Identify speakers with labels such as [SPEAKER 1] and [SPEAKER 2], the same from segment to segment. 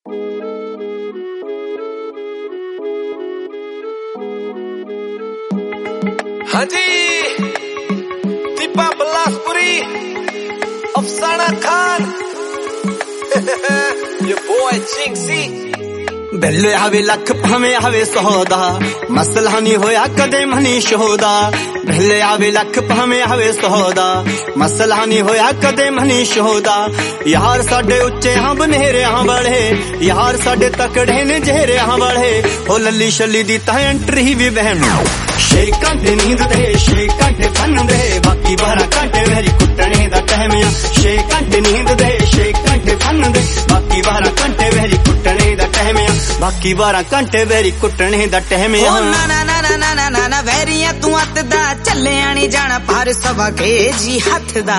[SPEAKER 1] हाँ जी, दीपा बिलासपुरी, अफसाना Khan, your boy Jinxie।
[SPEAKER 2] बिल्ले आवे लख भावे आवे सौदा, मसला नहीं होया कदे मनी शोदा। बिल्ले आवे लख भावे आवे सौदा, मसला नहीं होया कदे मनी शोदा। यार साडे उच्चे हाँ बनेरे हाँ बड़े, यार साडे तकड़े ने जेरे हाँ बड़े। हो लली शली दी ता एंट्री भी बहन, 6 घंटे नींद दे 6 घंटे फन दे, बाकी 12 घंटे मेरी कुटने दा टाइम आ। 6 घंटे नींद दे 6 घंटे फन दे, बाकी 12 घंटे मेरी कुटने दा टाइम आ। बाकी 12 घंटे मेरी कुटने दा टाइम आ।
[SPEAKER 3] ना ना ना ना ना ना ना ना वैरिया तू अत दा चले आनी जाना पार सवा के जी हथ दा।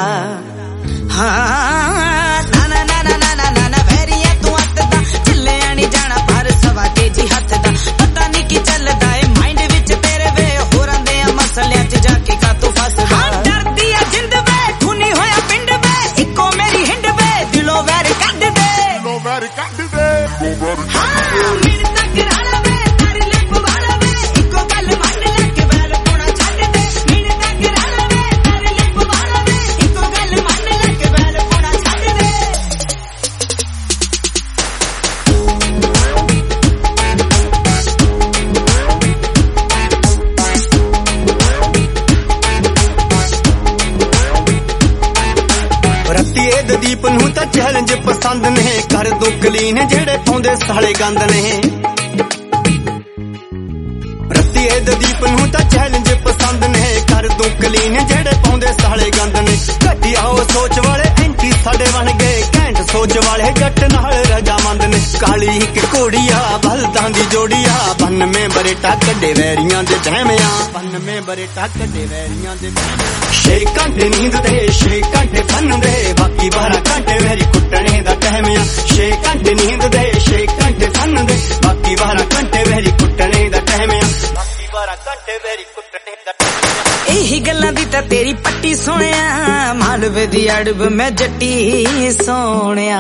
[SPEAKER 3] हाँ ना ना ना ना ना ना ना वैरिया तू अत दा चले आनी जाना पार सवा के जी हथ दा। पता नहीं की चलदा है माइंड विच तेरे वे होरां दे मसलियां च जाके का तू फसदा। डरदी आ जिंद वे खूनी होया पिंड वे, इको मेरी हिंड वे दिलों वैर कढ दे, दिलों वैर कढ दे। हाँ मेरे तक राला वे तारी लिप वाला वे, इको गल मन लग बैल पोना छड्ड दे। मेरे तक राला वे तारी लिप वाला वे, इको गल मन लग बैल पोना छड्ड दे।
[SPEAKER 2] रत्ती दीप नूं तां चैलेंज पसंद ने, कर दो कलीन जेड़े पाउंदे साले गंद ने। रत्ती दीप नूं तां चैलेंज पसंद ने, कर दो कलीन जेड़े पाउंदे साले गंद ने। घटिया हो सोच वाले एंटी साडे बन गए, घैंट सोच वाले जट नाल रजामंद ने। काली इक घोड़िया बलदां दी जोड़िया, 92 बरेटा कड्डे वैरियां दे बहमिया, 92 बरेटा कड्डे वैरियां दे बहमिया। 6 घंटे नींद दे 6 घंटे फन दे, बाकी 12 घंटे मेरी कुटने दा टाइम आ। 6 घंटे नींद दे 6 घंटे फन दे, बाकी 12 घंटे मेरी कुटने दा टाइम आ। बाकी 12 घंटे मेरी कुटने दा टाइम आ।
[SPEAKER 3] यही गल्लां दी तां तेरी पट्टी सोहणिया, मालवे दी अड़ब मैं जट्टी सोहणिया।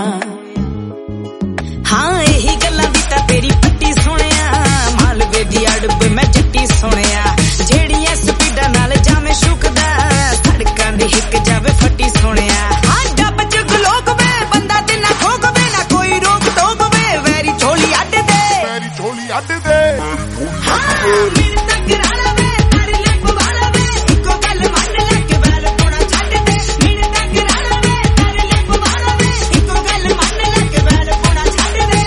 [SPEAKER 3] हाँ यही गल्लां दी तां तेरी पट्टी सोहणिया, मालवे दी अड़ब मैं जट्टी सोहणिया। जेड़ियां स्पीडां नाल जामे शुकदा, सड़कां दी हिक जावे फट्टी सोहणिया। हाँ डब च गलोक वे बंदा ते ना ठोक वे, ना कोई रोक टोक वे, वैरी झोली अड्ड दे, वैरी झोली अड्ड दे। हाँ मेरे तक राला वे तारी लिप वाला वे, इको गल मन लग बैल पोना छड्ड दे। मेरे तक राला वे तारी लिप वाला वे, इको गल मन लग बैल पोना छड्ड दे।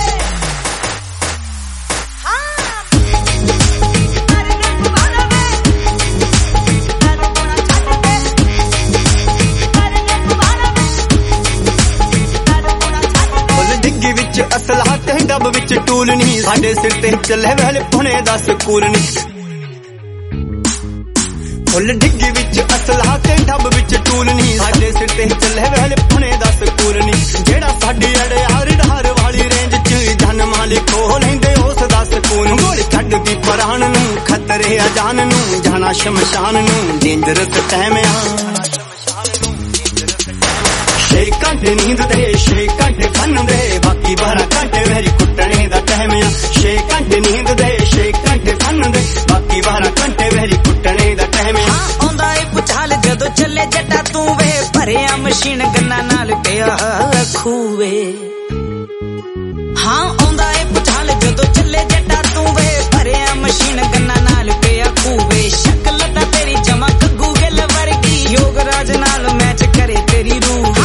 [SPEAKER 3] हाँ तारी लिप वाला वे बैल पोना छड्ड दे, तारी लिप वाला वे बैल पोना छड्ड दे।
[SPEAKER 2] फुल डिग्गी विच असला ते डब विच टूल नहीं, साडे सिर ते चले वैल पुणे दा सकूल नहीं। फुल डिग्गी विच असला ते डब विच टूल नहीं, साडे सिर ते चले वैल पुणे दा सकूल नहीं। जेड़ा साडी अड़े हर डहर वाली रेंज च जन मालिक हो लैंदे उस दा सकून। गोली कड्डदी परान नूं खतरे अजान नूं, जाना शमशान नूं डेंजरस टाइम आ। 6 घंटे नींद दे 6 घंटे फन दे, बाकी 12 घंटे मेरी कुटने दा टाइम आ। 6 घंटे नींद दे 6 घंटे फन दे, बाकी 12 घंटे मेरी कुटने दा टाइम आ।
[SPEAKER 3] हाँ आंदा ए पुछाल जदों चले जट्टा तू वे, भरिया मशीन गन्ना नाल पिया खूवे। हाँ आंदा ए पुछाल जदों चले जट्टा तू वे, भरिया मशीन गन्ना नाल पिया खूवे। शक्ल दा तेरी जमा कग्गू गिल वर्गी, योगराज नाल मैच करे तेरी रूह।